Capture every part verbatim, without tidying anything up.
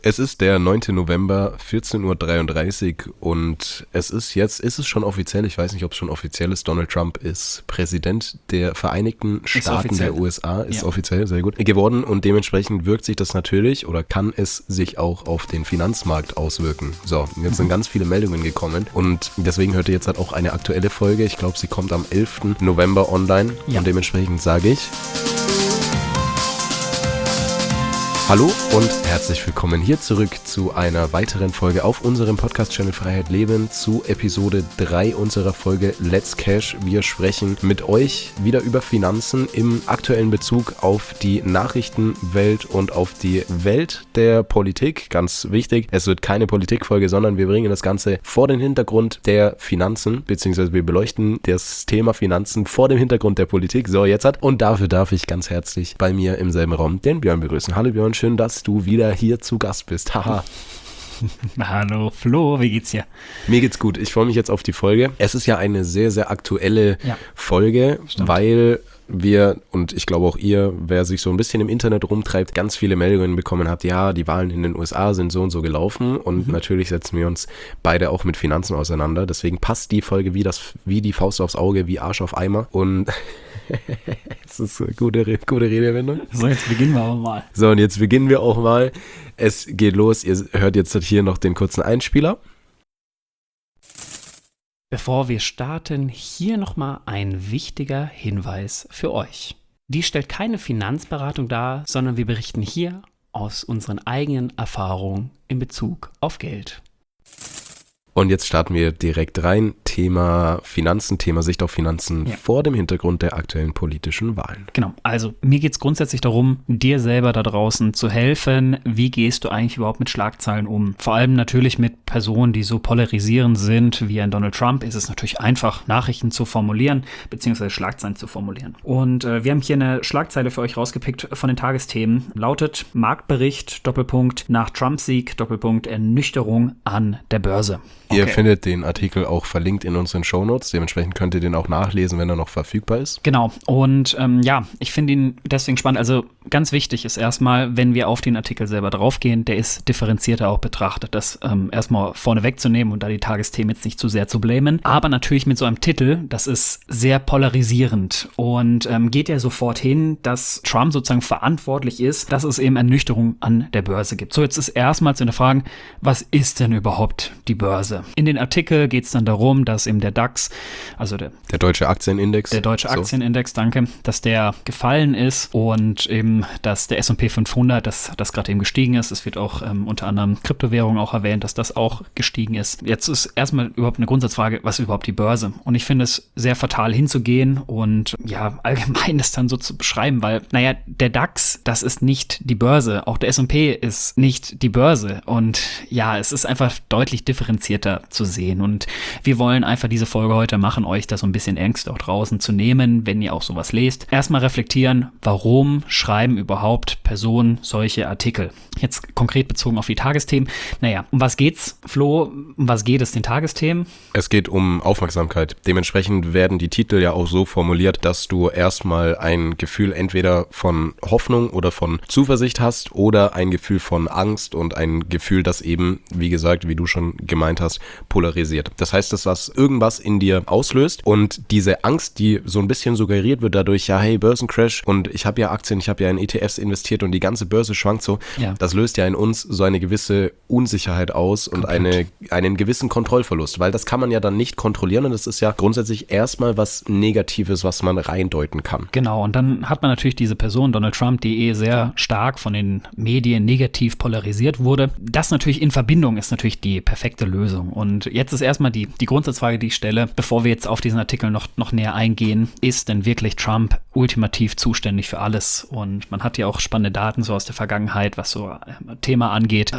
Es ist der neunte November, vierzehn Uhr dreiunddreißig und es ist jetzt, ist es schon offiziell, ich weiß nicht, ob es schon offiziell ist, Donald Trump ist Präsident der Vereinigten Staaten der U S A, ist ja. offiziell, sehr gut, geworden und dementsprechend wirkt sich das natürlich oder kann es sich auch auf den Finanzmarkt auswirken. So, jetzt sind ganz viele Meldungen gekommen und deswegen hört ihr jetzt halt auch eine aktuelle Folge, ich glaube, sie kommt am elften November online ja. und dementsprechend sage ich... Hallo und herzlich willkommen hier zurück zu einer weiteren Folge auf unserem Podcast-Channel Freiheit Leben zu Episode drei unserer Folge Let's Cash. Wir sprechen mit euch wieder über Finanzen im aktuellen Bezug auf die Nachrichtenwelt und auf die Welt der Politik. Ganz wichtig, es wird keine Politikfolge, sondern wir bringen das Ganze vor den Hintergrund der Finanzen, beziehungsweise wir beleuchten das Thema Finanzen vor dem Hintergrund der Politik. So, jetzt hat und dafür darf ich ganz herzlich bei mir im selben Raum den Björn begrüßen. Hallo Björn, schön, dass du wieder hier zu Gast bist. Haha. Hallo Flo, wie geht's dir? Mir geht's gut. Ich freue mich jetzt auf die Folge. Es ist ja eine sehr, sehr aktuelle ja. Folge, Stimmt. weil wir, und ich glaube auch ihr, wer sich so ein bisschen im Internet rumtreibt, ganz viele Meldungen bekommen habt, ja, die Wahlen in den U S A sind so und so gelaufen und mhm. natürlich setzen wir uns beide auch mit Finanzen auseinander. Deswegen passt die Folge wie, das, wie die Faust aufs Auge, wie Arsch auf Eimer und das ist eine gute, gute Redewendung. So, jetzt beginnen wir aber mal. So, und jetzt beginnen wir auch mal. Es geht los. Ihr hört jetzt hier noch den kurzen Einspieler. Bevor wir starten, hier nochmal ein wichtiger Hinweis für euch. Die stellt keine Finanzberatung dar, sondern wir berichten hier aus unseren eigenen Erfahrungen in Bezug auf Geld. Und jetzt starten wir direkt rein. Thema Finanzen, Thema Sicht auf Finanzen ja. vor dem Hintergrund der aktuellen politischen Wahlen. Genau, also mir geht es grundsätzlich darum, dir selber da draußen zu helfen. Wie gehst du eigentlich überhaupt mit Schlagzeilen um? Vor allem natürlich mit Personen, die so polarisierend sind wie ein Donald Trump, ist es natürlich einfach, Nachrichten zu formulieren, beziehungsweise Schlagzeilen zu formulieren. Und äh, wir haben hier eine Schlagzeile für euch rausgepickt von den Tagesthemen. Lautet Marktbericht, Doppelpunkt, nach Trump-Sieg, Doppelpunkt, Ernüchterung an der Börse. Okay. Ihr findet den Artikel auch verlinkt in unseren Shownotes, dementsprechend könnt ihr den auch nachlesen, wenn er noch verfügbar ist. Genau, und ähm, ja, ich finde ihn deswegen spannend. Also ganz wichtig ist erstmal, wenn wir auf den Artikel selber draufgehen, der ist differenzierter auch betrachtet, das ähm, erstmal vorne wegzunehmen und da die Tagesthemen jetzt nicht zu sehr zu blamen. Aber natürlich mit so einem Titel, das ist sehr polarisierend und ähm, geht ja sofort hin, dass Trump sozusagen verantwortlich ist, dass es eben Ernüchterung an der Börse gibt. So, jetzt ist erstmal zu hinterfragen, was ist denn überhaupt die Börse? In den Artikel geht es dann darum, dass eben der DAX, also der, der deutsche Aktienindex, der deutsche so. Aktienindex, danke, dass der gefallen ist und eben, dass der S und P fünfhundert, dass das gerade eben gestiegen ist. Es wird auch ähm, unter anderem Kryptowährungen auch erwähnt, dass das auch gestiegen ist. Jetzt ist erstmal überhaupt eine Grundsatzfrage, was ist überhaupt die Börse? Und ich finde es sehr fatal hinzugehen und ja, allgemein das dann so zu beschreiben, weil, naja, der DAX, das ist nicht die Börse. Auch der S und P ist nicht die Börse. Und ja, es ist einfach deutlich differenzierter zu sehen. Und wir wollen einfach diese Folge heute machen, euch da so ein bisschen Ängste auch draußen zu nehmen, wenn ihr auch sowas lest. Erstmal reflektieren, warum schreiben überhaupt Personen solche Artikel? Jetzt konkret bezogen auf die Tagesthemen. Naja, um was geht's, Flo? Um was geht es den Tagesthemen? Es geht um Aufmerksamkeit. Dementsprechend werden die Titel ja auch so formuliert, dass du erstmal ein Gefühl entweder von Hoffnung oder von Zuversicht hast oder ein Gefühl von Angst und ein Gefühl, das eben, wie gesagt, wie du schon gemeint hast, polarisiert. Das heißt, dass das irgendwas in dir auslöst und diese Angst, die so ein bisschen suggeriert wird dadurch, ja, hey, Börsencrash und ich habe ja Aktien, ich habe ja in E T Fs investiert und die ganze Börse schwankt so, ja. Das löst ja in uns so eine gewisse Unsicherheit aus und eine, einen gewissen Kontrollverlust, weil das kann man ja dann nicht kontrollieren und das ist ja grundsätzlich erstmal was Negatives, was man reindeuten kann. Genau, und dann hat man natürlich diese Person, Donald Trump, die eh sehr stark von den Medien negativ polarisiert wurde. Das natürlich in Verbindung ist natürlich die perfekte Lösung. Und jetzt ist erstmal die, die Grundsatzfrage, die ich stelle, bevor wir jetzt auf diesen Artikel noch, noch näher eingehen, ist denn wirklich Trump ultimativ zuständig für alles? Und man hat ja auch spannende Daten so aus der Vergangenheit, was so Thema angeht. Repub-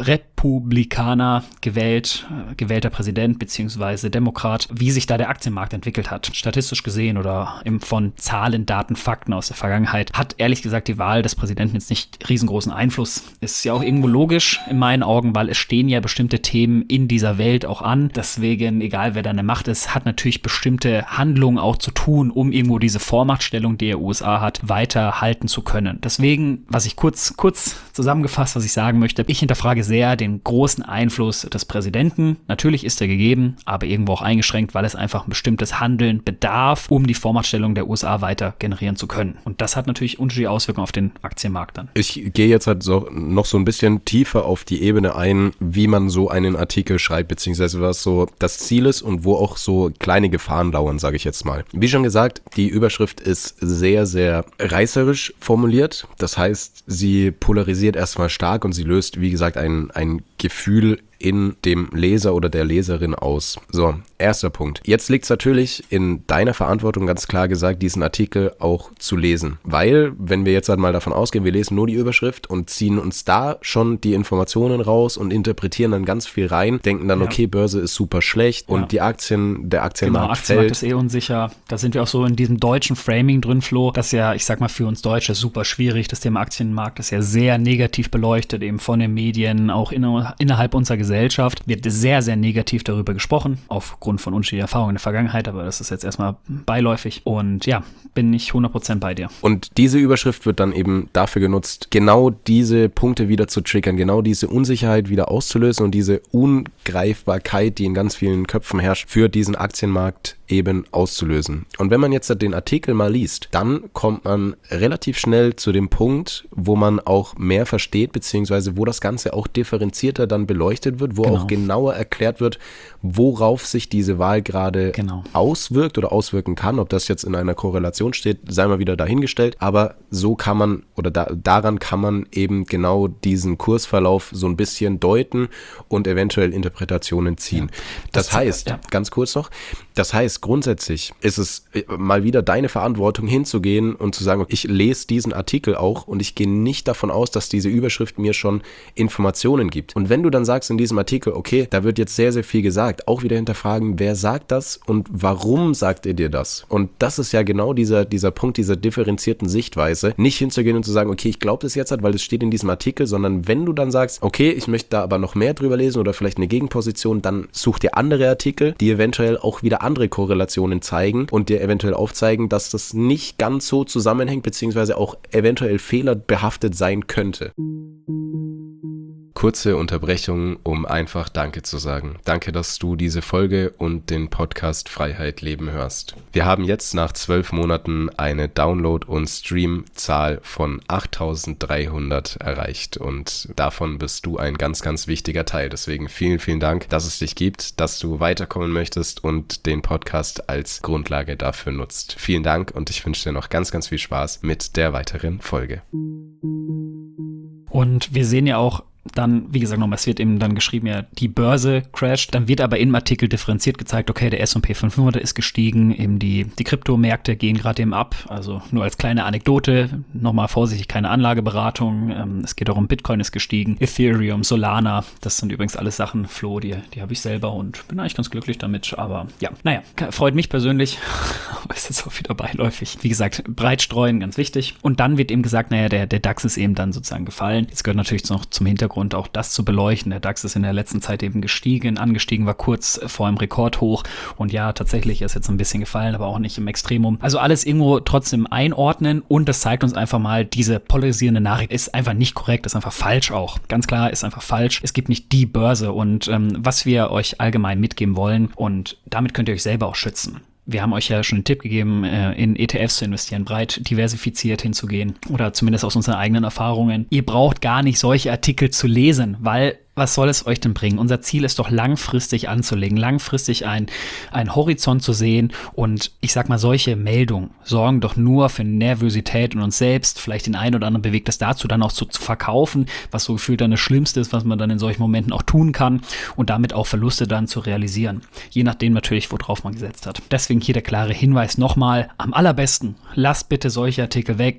Republikaner gewählt, äh, gewählter Präsident beziehungsweise Demokrat, wie sich da der Aktienmarkt entwickelt hat. Statistisch gesehen oder im, von Zahlen, Daten, Fakten aus der Vergangenheit hat ehrlich gesagt die Wahl des Präsidenten jetzt nicht riesengroßen Einfluss. Ist ja auch irgendwo logisch in meinen Augen, weil es stehen ja bestimmte Themen in dieser Welt auch an. Deswegen, egal wer da in der Macht ist, hat natürlich bestimmte Handlungen auch zu tun, um irgendwo diese Vormachtstellung, die die U S A hat, weiter halten zu können. Deswegen, was ich kurz, kurz zusammengefasst, was ich sagen möchte, ich hinterfrage sehr den großen Einfluss des Präsidenten. Natürlich ist er gegeben, aber irgendwo auch eingeschränkt, weil es einfach ein bestimmtes Handeln bedarf, um die Vormachtstellung der U S A weiter generieren zu können. Und das hat natürlich unterschiedliche Auswirkungen auf den Aktienmarkt dann. Ich gehe jetzt halt so, noch so ein bisschen tiefer auf die Ebene ein, wie man so einen Artikel schreibt, beziehungsweise was so das Ziel ist und wo auch so kleine Gefahren lauern, sage ich jetzt mal. Wie schon gesagt, die Überschrift ist sehr, sehr reißerisch formuliert. Das heißt, sie polarisiert erstmal stark und sie löst, wie gesagt, ein, ein Gefühl in dem Leser oder der Leserin aus. So, erster Punkt. Jetzt liegt es natürlich in deiner Verantwortung, ganz klar gesagt, diesen Artikel auch zu lesen. Weil, wenn wir jetzt halt mal davon ausgehen, wir lesen nur die Überschrift und ziehen uns da schon die Informationen raus und interpretieren dann ganz viel rein, denken dann, ja. okay, Börse ist super schlecht und ja. die Aktien, der Aktienmarkt genau, Aktienmarkt fällt. ist eh unsicher. Da sind wir auch so in diesem deutschen Framing drin, Flo. Das ist ja, ich sag mal, für uns Deutsche super schwierig. Das Thema Aktienmarkt ist ja sehr negativ beleuchtet, eben von den Medien, auch in, innerhalb unserer Gesellschaft. Wird sehr, sehr negativ darüber gesprochen, aufgrund von unterschiedlichen Erfahrungen in der Vergangenheit, aber das ist jetzt erstmal beiläufig und ja, bin ich hundert Prozent bei dir. Und diese Überschrift wird dann eben dafür genutzt, genau diese Punkte wieder zu triggern, genau diese Unsicherheit wieder auszulösen und diese Ungreifbarkeit, die in ganz vielen Köpfen herrscht, für diesen Aktienmarkt eben auszulösen. Und wenn man jetzt den Artikel mal liest, dann kommt man relativ schnell zu dem Punkt, wo man auch mehr versteht, beziehungsweise wo das Ganze auch differenzierter dann beleuchtet wird, wo genau. auch genauer erklärt wird, worauf sich diese Wahl gerade genau. auswirkt oder auswirken kann. Ob das jetzt in einer Korrelation steht, sei mal wieder dahingestellt. Aber so kann man oder da, daran kann man eben genau diesen Kursverlauf so ein bisschen deuten und eventuell Interpretationen ziehen. Ja. Das, das heißt, ja. ganz kurz noch, das heißt, grundsätzlich ist es mal wieder deine Verantwortung hinzugehen und zu sagen, ich lese diesen Artikel auch und ich gehe nicht davon aus, dass diese Überschrift mir schon Informationen gibt. Und wenn du dann sagst in diesem Artikel, okay, da wird jetzt sehr, sehr viel gesagt, auch wieder hinterfragen, wer sagt das und warum sagt er dir das? Und das ist ja genau dieser, dieser Punkt dieser differenzierten Sichtweise, nicht hinzugehen und zu sagen, okay, ich glaube das jetzt halt, weil es steht in diesem Artikel, sondern wenn du dann sagst, okay, ich möchte da aber noch mehr drüber lesen oder vielleicht eine Gegenposition, dann such dir andere Artikel, die eventuell auch wieder andere Korrelationen zeigen und dir eventuell aufzeigen, dass das nicht ganz so zusammenhängt, beziehungsweise auch eventuell fehlerbehaftet sein könnte. Kurze Unterbrechung, um einfach Danke zu sagen. Danke, dass du diese Folge und den Podcast Freiheit Leben hörst. Wir haben jetzt nach zwölf Monaten eine Download- und Stream-Zahl von achttausenddreihundert erreicht und davon bist du ein ganz, ganz wichtiger Teil. Deswegen vielen, vielen Dank, dass es dich gibt, dass du weiterkommen möchtest und den Podcast als Grundlage dafür nutzt. Vielen Dank und ich wünsche dir noch ganz, ganz viel Spaß mit der weiteren Folge. Und wir sehen ja auch dann, wie gesagt, nochmal, es wird eben dann geschrieben, ja, die Börse crasht. Dann wird aber im Artikel differenziert gezeigt, okay, der S und P fünfhundert ist gestiegen, eben die, die Kryptomärkte gehen gerade eben ab. Also nur als kleine Anekdote, nochmal vorsichtig, keine Anlageberatung. Ähm, es geht auch um Bitcoin ist gestiegen, Ethereum, Solana, das sind übrigens alles Sachen, Flo, die, die habe ich selber und bin eigentlich ganz glücklich damit. Aber ja, naja, freut mich persönlich, aber es ist auch wieder beiläufig. Wie gesagt, breit streuen, ganz wichtig. Und dann wird eben gesagt, naja, der, der DAX ist eben dann sozusagen gefallen. Jetzt gehört natürlich noch zum Hintergrund und auch das zu beleuchten. Der DAX ist in der letzten Zeit eben gestiegen, angestiegen, war kurz vor einem Rekordhoch und ja, tatsächlich ist jetzt ein bisschen gefallen, aber auch nicht im Extremum. Also alles irgendwo trotzdem einordnen und das zeigt uns einfach mal, diese polarisierende Nachricht ist einfach nicht korrekt, ist einfach falsch auch. Ganz klar, ist einfach falsch. Es gibt nicht die Börse und ähm, was wir euch allgemein mitgeben wollen und damit könnt ihr euch selber auch schützen. Wir haben euch ja schon einen Tipp gegeben, in E T Fs zu investieren, breit diversifiziert hinzugehen oder zumindest aus unseren eigenen Erfahrungen. Ihr braucht gar nicht solche Artikel zu lesen, weil was soll es euch denn bringen? Unser Ziel ist doch langfristig anzulegen, langfristig ein, ein Horizont zu sehen und ich sag mal, solche Meldungen sorgen doch nur für Nervosität in uns selbst, vielleicht den einen oder anderen bewegt es dazu, dann auch zu, zu verkaufen, was so gefühlt dann das Schlimmste ist, was man dann in solchen Momenten auch tun kann und damit auch Verluste dann zu realisieren, je nachdem natürlich, worauf man gesetzt hat. Deswegen hier der klare Hinweis nochmal, am allerbesten, lasst bitte solche Artikel weg.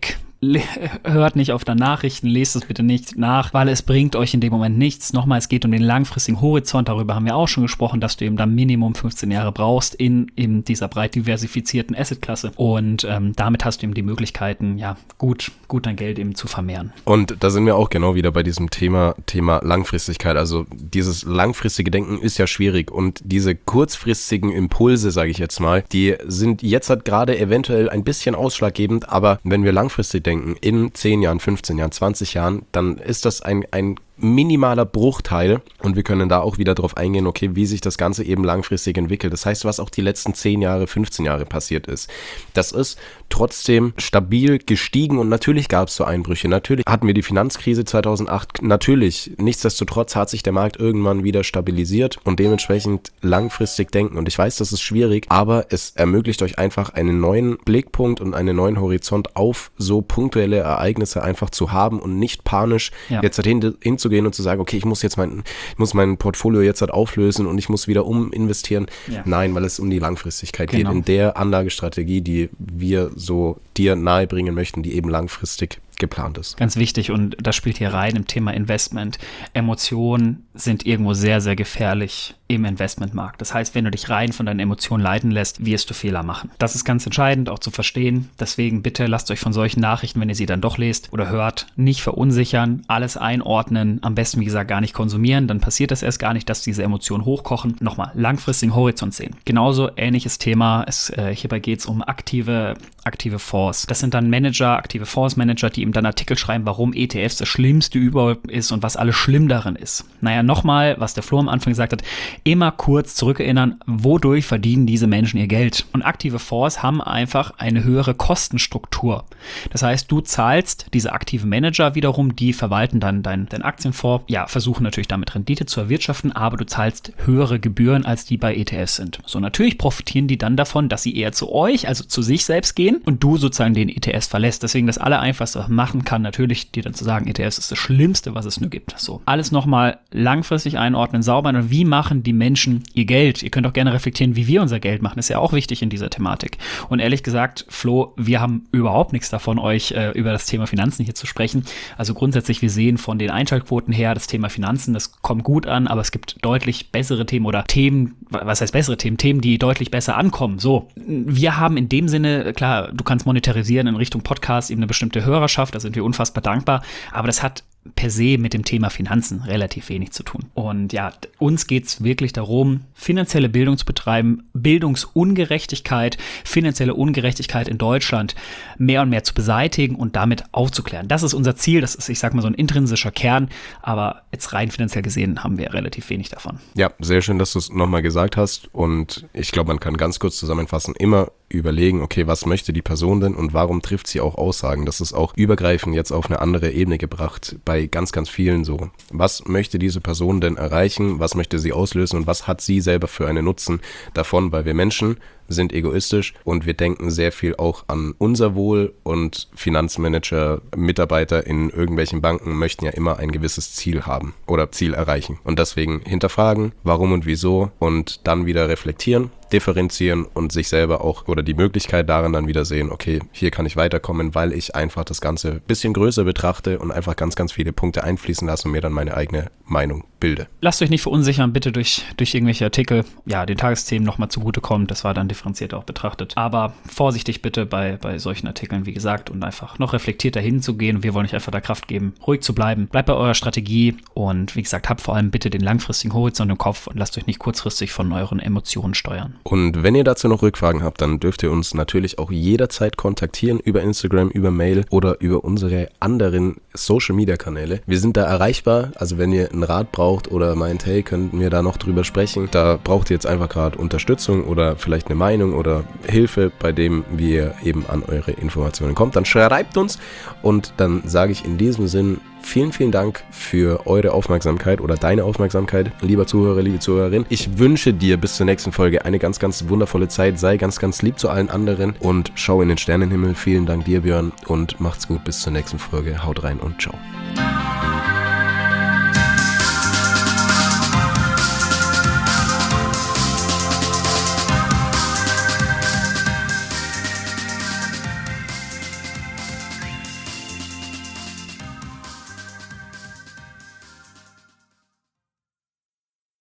le- hört nicht auf der Nachrichten, lest es bitte nicht nach, weil es bringt euch in dem Moment nichts. Nochmal, es geht um den langfristigen Horizont, darüber haben wir auch schon gesprochen, dass du eben dann Minimum fünfzehn Jahre brauchst in eben dieser breit diversifizierten Assetklasse und ähm, damit hast du eben die Möglichkeiten, ja, gut, gut dein Geld eben zu vermehren. Und da sind wir auch genau wieder bei diesem Thema, Thema Langfristigkeit. Also dieses langfristige Denken ist ja schwierig und diese kurzfristigen Impulse, sage ich jetzt mal, die sind jetzt halt gerade eventuell ein bisschen ausschlaggebend, aber wenn wir langfristig denken, in zehn Jahren, fünfzehn Jahren, zwanzig Jahren, dann ist das ein, ein minimaler Bruchteil und wir können da auch wieder drauf eingehen, okay, wie sich das Ganze eben langfristig entwickelt. Das heißt, was auch die letzten zehn Jahre, fünfzehn Jahre passiert ist. Das ist trotzdem stabil gestiegen und natürlich gab es so Einbrüche. Natürlich hatten wir die Finanzkrise zweitausendacht. Natürlich, nichtsdestotrotz hat sich der Markt irgendwann wieder stabilisiert und dementsprechend langfristig denken. Und ich weiß, das ist schwierig, aber es ermöglicht euch einfach einen neuen Blickpunkt und einen neuen Horizont auf so punktuelle Ereignisse einfach zu haben und nicht panisch ja. jetzt hin, hinzugehen und zu sagen, okay, ich muss jetzt mein, ich muss mein Portfolio jetzt halt auflösen und ich muss wieder uminvestieren. Ja. Nein, weil es um die Langfristigkeit genau. geht in der Anlagestrategie, die wir so dir nahebringen möchten, die eben langfristig geplant ist. Ganz wichtig und das spielt hier rein im Thema Investment. Emotionen sind irgendwo sehr, sehr gefährlich im Investmentmarkt. Das heißt, wenn du dich rein von deinen Emotionen leiten lässt, wirst du Fehler machen. Das ist ganz entscheidend, auch zu verstehen. Deswegen bitte lasst euch von solchen Nachrichten, wenn ihr sie dann doch lest oder hört, nicht verunsichern, alles einordnen, am besten, wie gesagt, gar nicht konsumieren. Dann passiert das erst gar nicht, dass diese Emotionen hochkochen. Nochmal, langfristigen Horizont sehen. Genauso ähnliches Thema. Es, äh, hierbei geht es um aktive, aktive Fonds. Das sind dann Manager, aktive Fondsmanager, die ihm dann Artikel schreiben, warum E T Fs das Schlimmste überhaupt ist und was alles schlimm darin ist. Naja, nochmal, was der Flo am Anfang gesagt hat, immer kurz zurückerinnern, wodurch verdienen diese Menschen ihr Geld. Und aktive Fonds haben einfach eine höhere Kostenstruktur. Das heißt, du zahlst diese aktiven Manager wiederum, die verwalten dann dein, dein Aktienfonds, ja, versuchen natürlich damit Rendite zu erwirtschaften, aber du zahlst höhere Gebühren, als die bei E T Fs sind. So, natürlich profitieren die dann davon, dass sie eher zu euch, also zu sich selbst gehen und du sozusagen den E T Fs verlässt. Deswegen das Allereinfachste machen kann, natürlich dir dann zu sagen, E T Fs ist das Schlimmste, was es nur gibt. So, alles nochmal langfristig einordnen, sauber. Und wie machen die Menschen ihr Geld? Ihr könnt auch gerne reflektieren, wie wir unser Geld machen. Ist ja auch wichtig in dieser Thematik. Und ehrlich gesagt, Flo, wir haben überhaupt nichts davon, euch äh, über das Thema Finanzen hier zu sprechen. Also grundsätzlich, wir sehen von den Einschaltquoten her, das Thema Finanzen, das kommt gut an, aber es gibt deutlich bessere Themen oder Themen, was heißt bessere Themen? Themen, die deutlich besser ankommen. So, wir haben in dem Sinne, klar, du kannst monetarisieren in Richtung Podcast, eben eine bestimmte Hörerschaft, da sind wir unfassbar dankbar, aber das hat per se mit dem Thema Finanzen relativ wenig zu tun. Und ja, uns geht es wirklich darum, finanzielle Bildung zu betreiben, Bildungsungerechtigkeit, finanzielle Ungerechtigkeit in Deutschland mehr und mehr zu beseitigen und damit aufzuklären. Das ist unser Ziel, das ist, ich sag mal, so ein intrinsischer Kern, aber jetzt rein finanziell gesehen haben wir relativ wenig davon. Ja, sehr schön, dass du es nochmal gesagt hast und ich glaube, man kann ganz kurz zusammenfassen, immer überlegen, okay, was möchte die Person denn und warum trifft sie auch Aussagen? Das ist auch übergreifend jetzt auf eine andere Ebene gebracht bei ganz, ganz vielen so. Was möchte diese Person denn erreichen? Was möchte sie auslösen und was hat sie selber für einen Nutzen davon? Weil wir Menschen sind egoistisch und wir denken sehr viel auch an unser Wohl und Finanzmanager, Mitarbeiter in irgendwelchen Banken möchten ja immer ein gewisses Ziel haben oder Ziel erreichen. Und deswegen hinterfragen, warum und wieso und dann wieder reflektieren, differenzieren und sich selber auch oder die Möglichkeit darin dann wieder sehen, okay, hier kann ich weiterkommen, weil ich einfach das Ganze ein bisschen größer betrachte und einfach ganz, ganz viele Punkte einfließen lasse und mir dann meine eigene Meinung bilde. Lasst euch nicht verunsichern, bitte durch, durch irgendwelche Artikel, ja, den Tagesthemen nochmal zugutekommen, das war dann differenziert auch betrachtet. Aber vorsichtig bitte bei, bei solchen Artikeln, wie gesagt, und einfach noch reflektiert dahin zu gehen. Wir wollen euch einfach da Kraft geben, ruhig zu bleiben. Bleibt bei eurer Strategie und wie gesagt, habt vor allem bitte den langfristigen Horizont im Kopf und lasst euch nicht kurzfristig von euren Emotionen steuern. Und wenn ihr dazu noch Rückfragen habt, dann dürft ihr uns natürlich auch jederzeit kontaktieren über Instagram, über Mail oder über unsere anderen Social-Media-Kanäle. Wir sind da erreichbar, also wenn ihr einen Rat braucht oder meint, hey, könnten wir da noch drüber sprechen, da braucht ihr jetzt einfach gerade Unterstützung oder vielleicht eine Meinung oder Hilfe, bei dem wir eben an eure Informationen kommt, dann schreibt uns und dann sage ich in diesem Sinn vielen, vielen Dank für eure Aufmerksamkeit oder deine Aufmerksamkeit, lieber Zuhörer, liebe Zuhörerin. Ich wünsche dir bis zur nächsten Folge eine ganz, ganz wundervolle Zeit. Sei ganz, ganz lieb zu allen anderen und schau in den Sternenhimmel. Vielen Dank dir, Björn, und macht's gut bis zur nächsten Folge. Haut rein und ciao.